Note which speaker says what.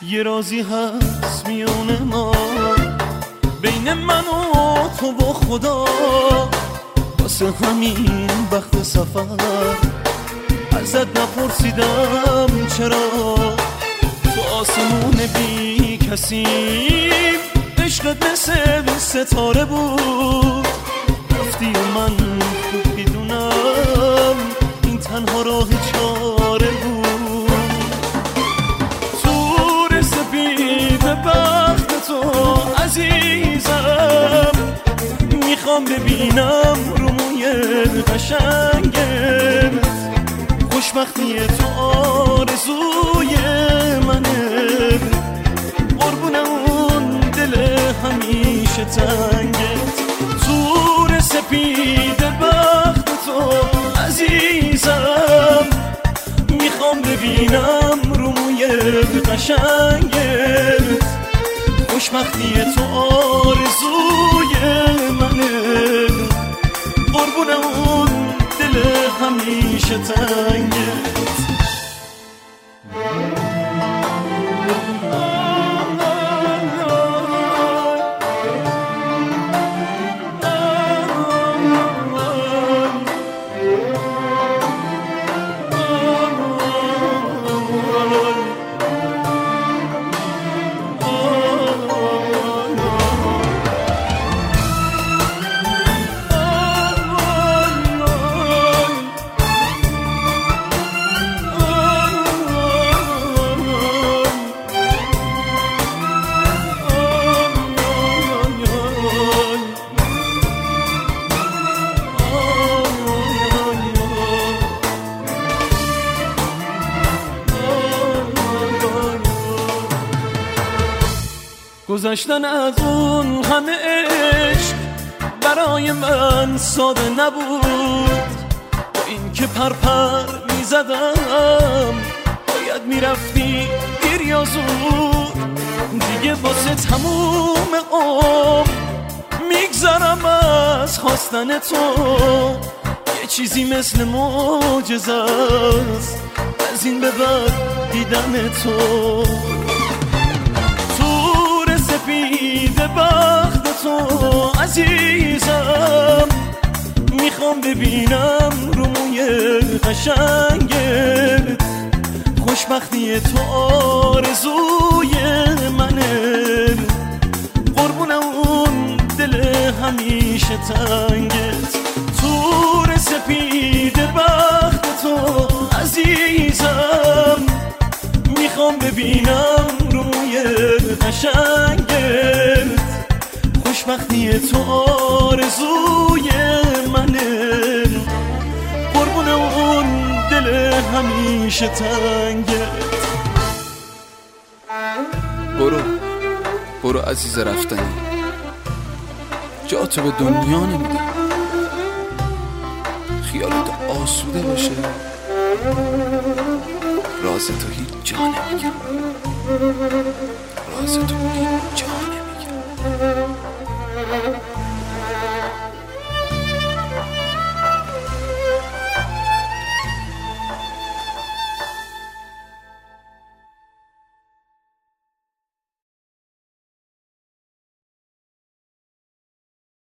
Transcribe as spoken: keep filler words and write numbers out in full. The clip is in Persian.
Speaker 1: یه رازی هست میونه ما، بین من و تو و خدا. واسه همین وقت سفر ازت نپرسیدم چرا. تو آسمون بی کسیم، عشقت مثل ستاره بود. رفتی و من خوب میدونم این تنها راه چاره بود. تور سپید بخت تو عزیزم، میخوام ببینم رو موی قشنگت. خوشبختی تو آرزوی منه، قربون اون دل همیشه تنگت. تور سپید بخت تو عزیزم، میخوام ببینم رو موی قشنگت. خوشبختی تو آرزوی منه، قربون اون دل همیشه تنگت. گذشتن از اون همه عشق برای من ساده نبود. با این که پرپر می زدم باید می رفتی دیر یا زود. دیگه واسه تموم عمر میگذرم از خواستن تو. یه چیزی مثل معجزه است از این به بعد دیدن تو. سپید بخت تو عزیزم، میخوام ببینم رو موی قشنگت. خوشبختی تو آرزوی منه، قربون اون دل همیشه تنگت. تور سپید بخت تو عزیزم، میخوام ببینم رو موی قشنگت. خوشبختی تو آرزوی منه، قربون اون دل همیشه تنگت.
Speaker 2: برو برو عزیز رفتنی، جا تو به دنیا نمیدم. خیالت آسوده باشه، راز تو هیچ جا نمیگم. راز تو